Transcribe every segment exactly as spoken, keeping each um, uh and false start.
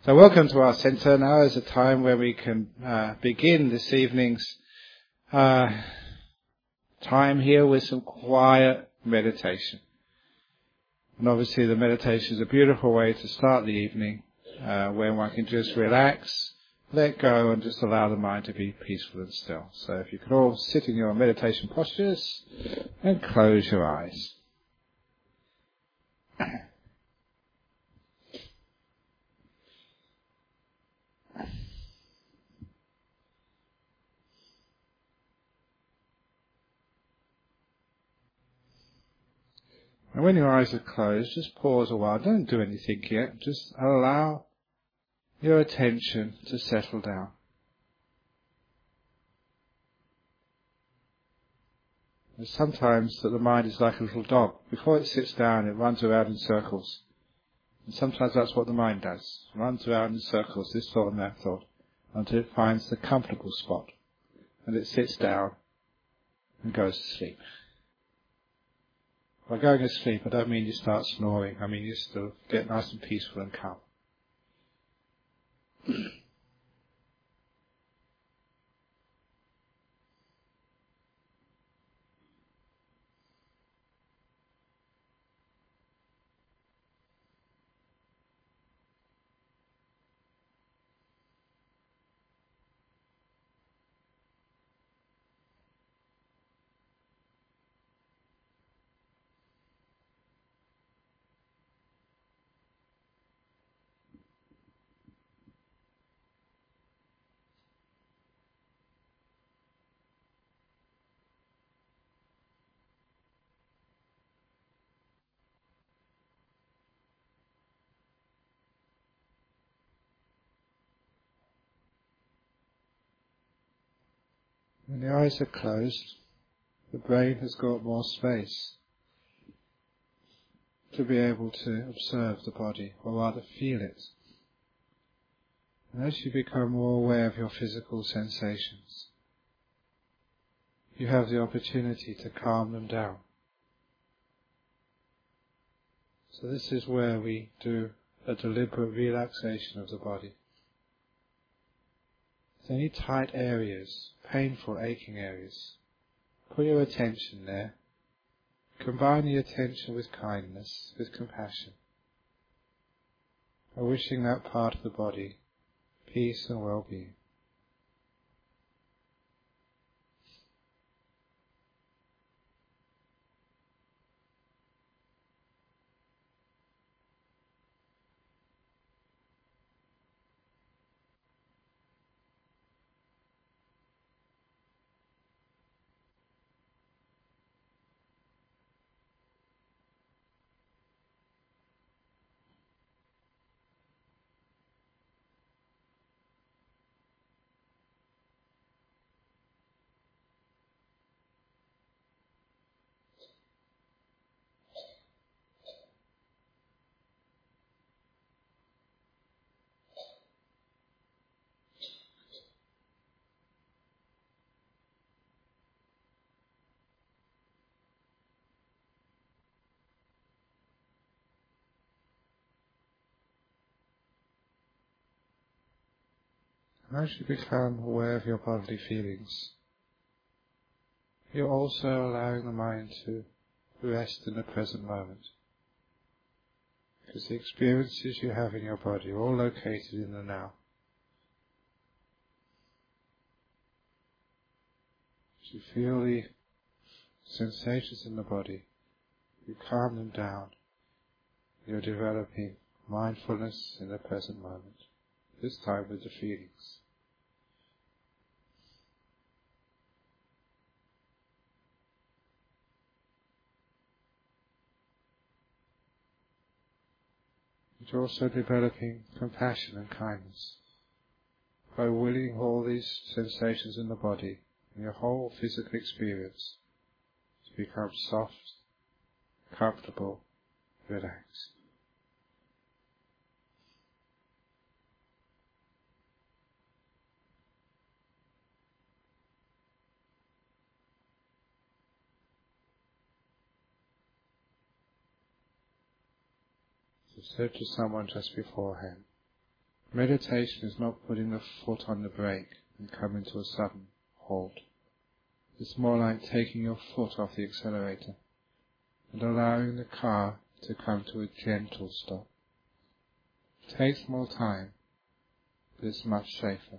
So welcome to our centre. Now is a time where we can uh, begin this evening's uh, time here with some quiet meditation. And obviously the meditation is a beautiful way to start the evening, uh, when one can just relax, let go and just allow the mind to be peaceful and still. So if you could all sit in your meditation postures and close your eyes. And when your eyes are closed, just pause a while. Don't do anything yet. Just allow your attention to settle down. There's sometimes that the mind is like a little dog. Before it sits down, it runs around in circles. And sometimes that's what the mind does. It runs around in circles, this thought and that thought, until it finds the comfortable spot. And it sits down and goes to sleep. By going to sleep, I don't mean you start snoring. I mean you still get nice and peaceful and calm. When the eyes are closed, the brain has got more space to be able to observe the body, or rather feel it. And as you become more aware of your physical sensations, you have the opportunity to calm them down. So this is where we do a deliberate relaxation of the body. So any tight areas, painful, aching areas, put your attention there. Combine the attention with kindness, with compassion, by wishing that part of the body peace and well-being. And as you become aware of your bodily feelings, you're also allowing the mind to rest in the present moment. Because the experiences you have in your body are all located in the now. As you feel the sensations in the body, you calm them down. You're developing mindfulness in the present moment, this time with the feelings. You're also developing compassion and kindness by willing all these sensations in the body and your whole physical experience to become soft, comfortable, relaxed. So said to someone just beforehand, Meditation is not putting the foot on the brake and coming to a sudden halt. It's more like taking your foot off the accelerator and allowing the car to come to a gentle stop. It takes more time, but it's much safer.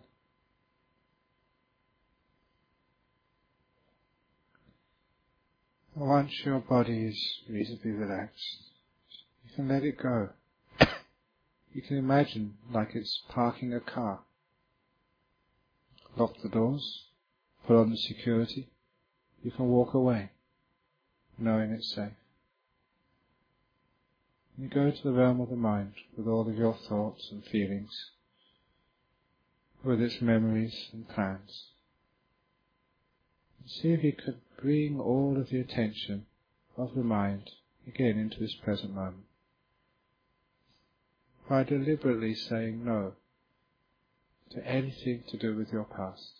Once your body is reasonably relaxed, you can let it go. You can imagine like it's parking a car. Lock the doors, put on the security. You can walk away, knowing it's safe. You go to the realm of the mind with all of your thoughts and feelings, with its memories and plans. See if you could bring all of the attention of the mind again into this present moment by deliberately saying no to anything to do with your past,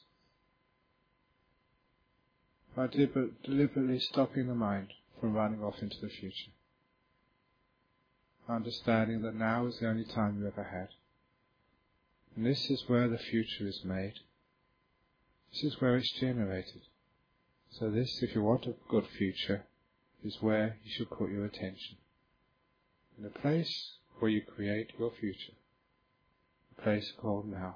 by deliber- deliberately stopping the mind from running off into the future, understanding that now is the only time you ever had, and this is where the future is made, this is where it's generated. So this, if you want a good future, is where you should put your attention. In the place where you create your future. A place called now.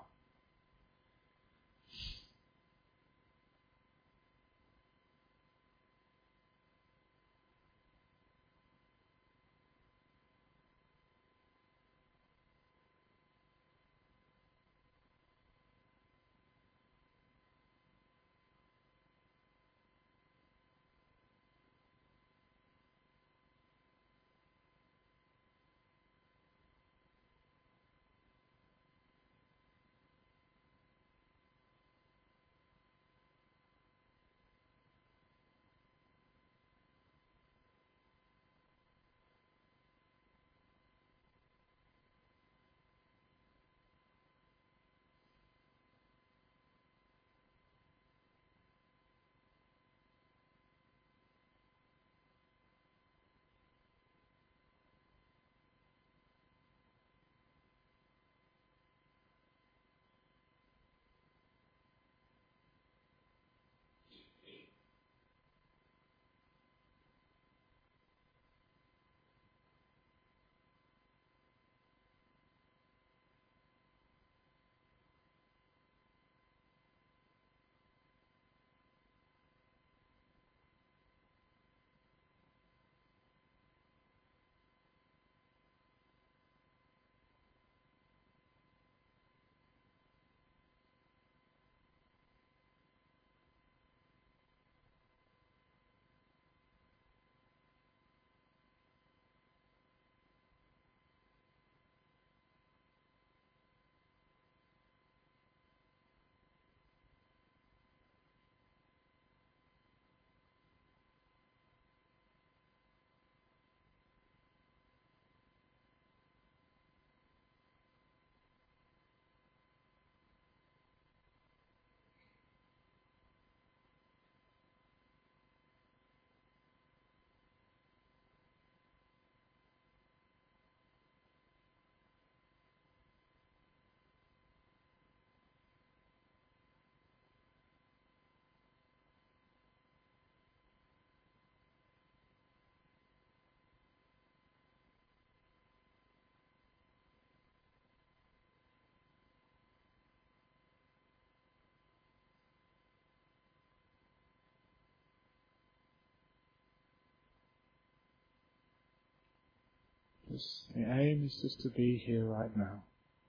Just, the aim is just to be here right now,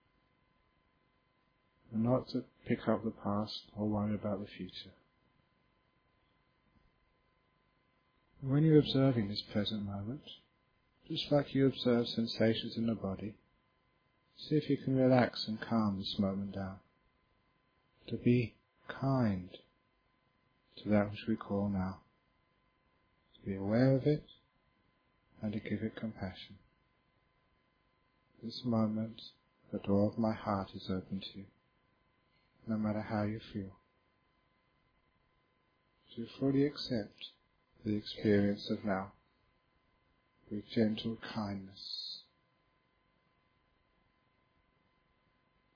and not to pick up the past or worry about the future. And when you're observing this present moment, just like you observe sensations in the body, see if you can relax and calm this moment down, to be kind to that which we call now, to be aware of it and to give it compassion. This moment, the door of my heart is open to you, no matter how you feel. To fully accept the experience of now, with gentle kindness.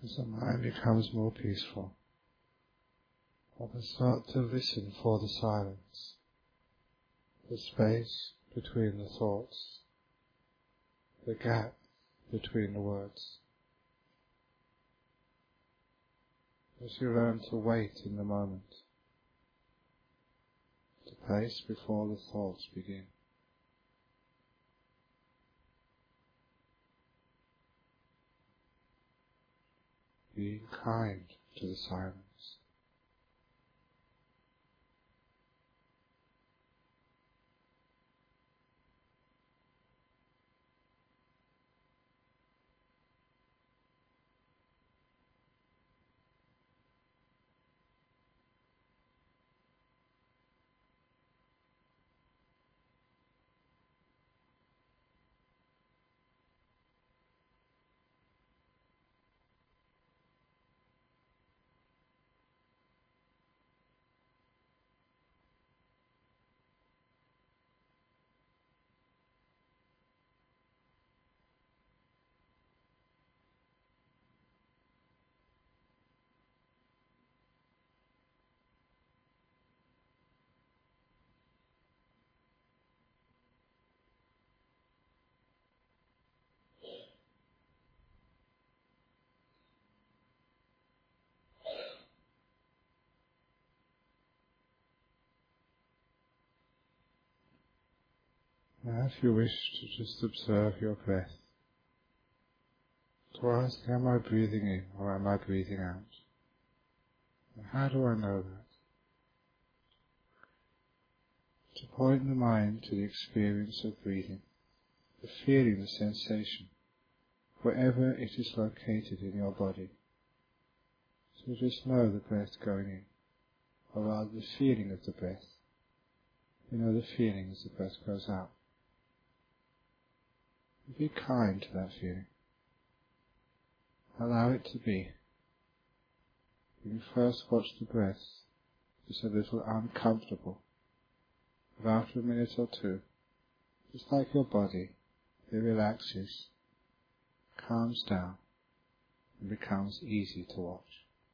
As the mind becomes more peaceful, I can start to listen for the silence, the space between the thoughts, the gap between the words. As you learn to wait in the moment, the place before the thoughts begin. Being kind to the silence. Now if you wish to just observe your breath, to ask, am I breathing in or am I breathing out? And how do I know that? To point the mind to the experience of breathing, the feeling, the sensation, wherever it is located in your body. So just know the breath going in, or rather the feeling of the breath. You know the feeling as the breath goes out. Be kind to that feeling. Allow it to be. You can first watch the breath, just a little uncomfortable. But after a minute or two, just like your body, it relaxes, calms down, and becomes easy to watch.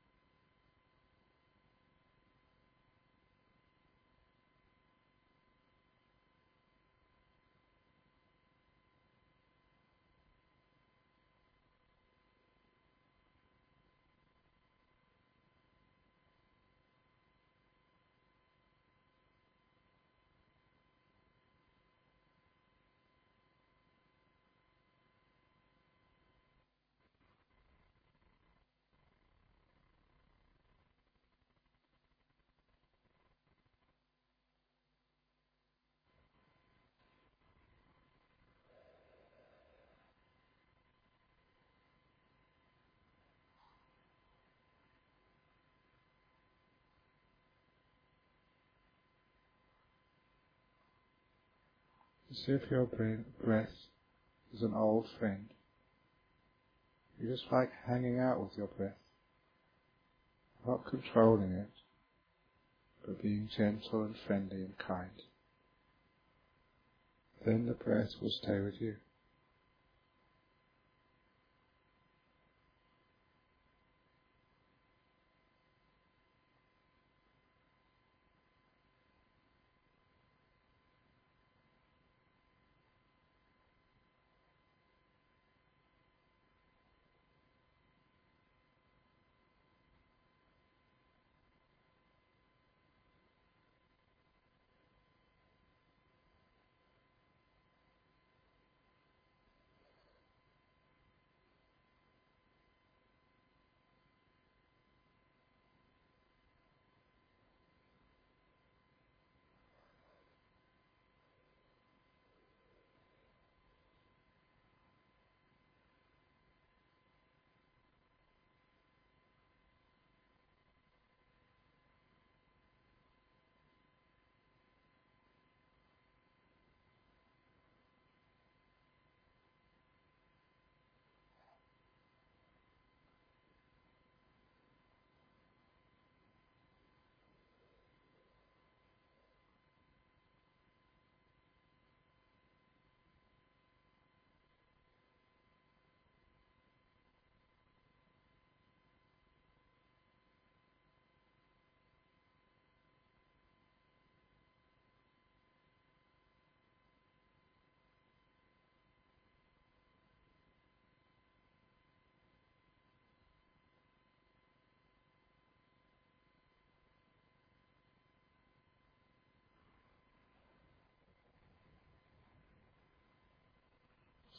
As if your breath is an old friend. You just like hanging out with your breath, not controlling it, but being gentle and friendly and kind. Then the breath will stay with you.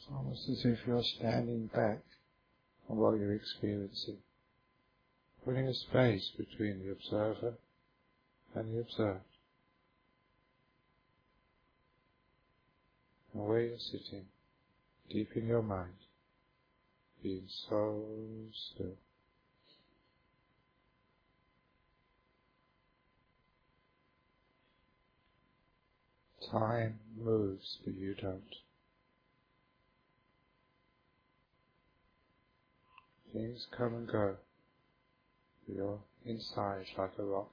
almost as if you're standing back from what you're experiencing, putting a space between the observer and the observed. And where you're sitting, deep in your mind, being so still. Time moves, but you don't. Things come and go, but you're inside like a rock.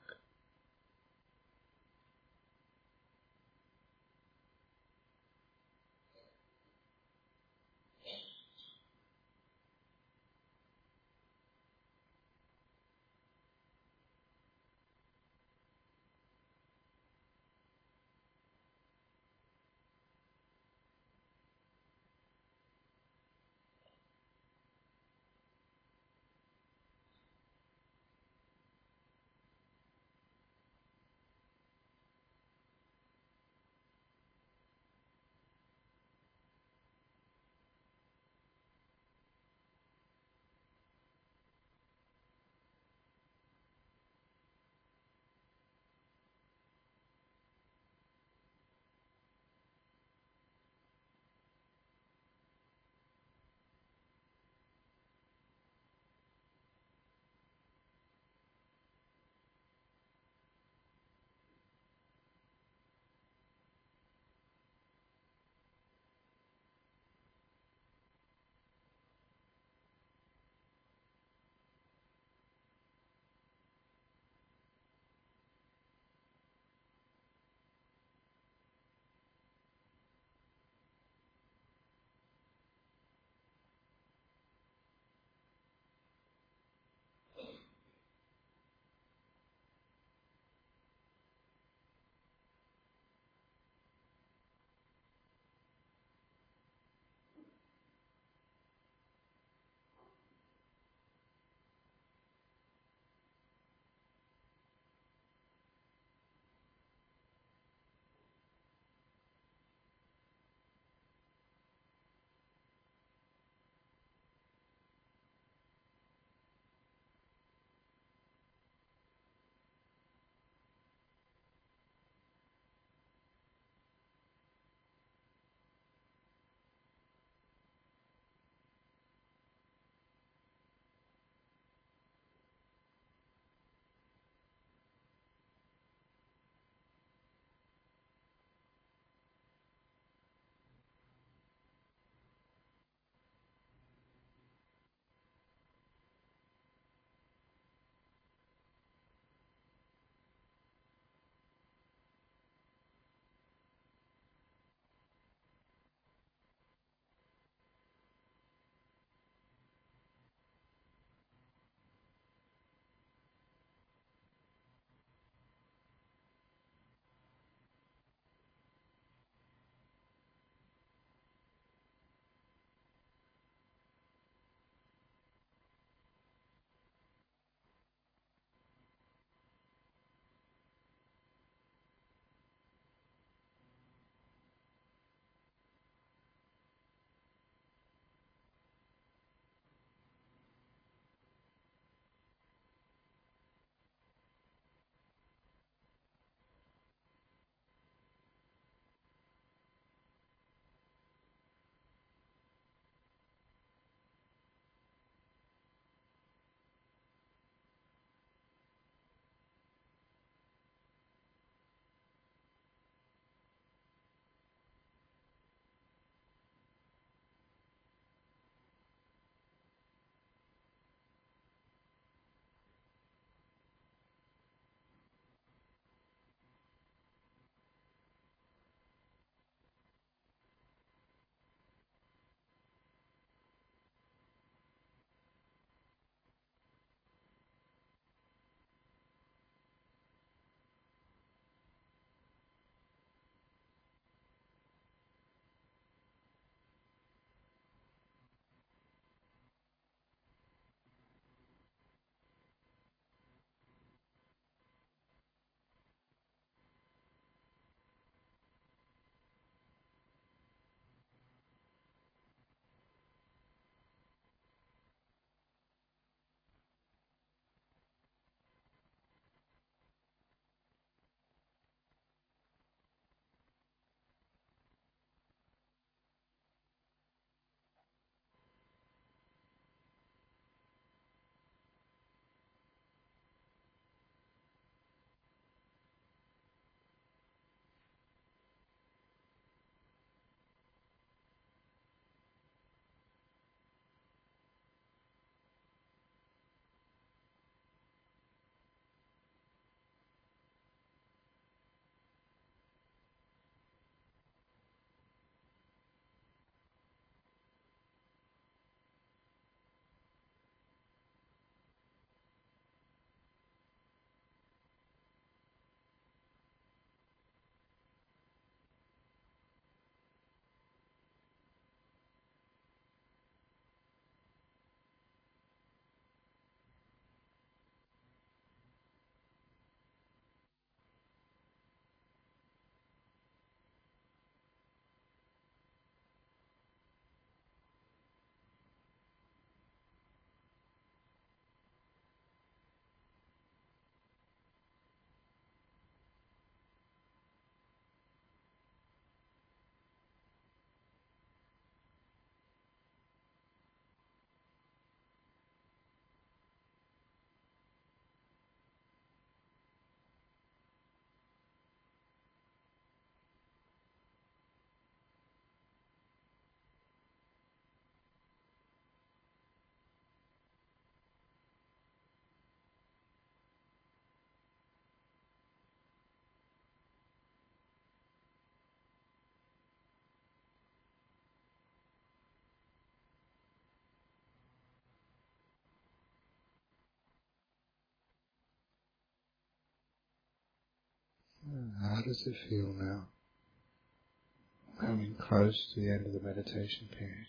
How does it feel now? Coming close to the end of the meditation period.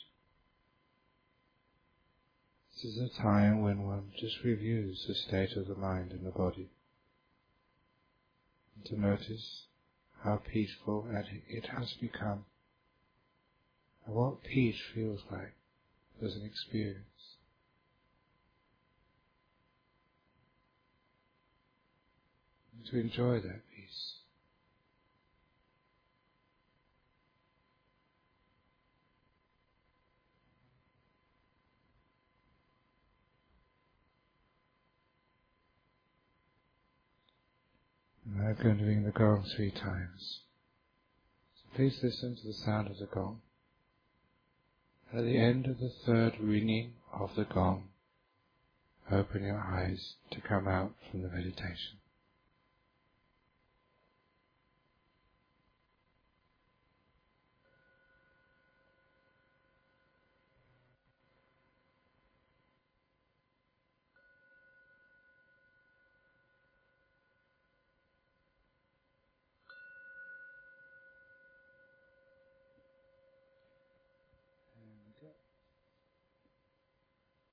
This is a time when one just reviews the state of the mind and the body. And to notice how peaceful it has become. And what peace feels like as an experience. And to enjoy that peace. And I'm going to ring the gong three times. So please listen to the sound of the gong. At the end of the third ringing of the gong, open your eyes to come out from the meditation.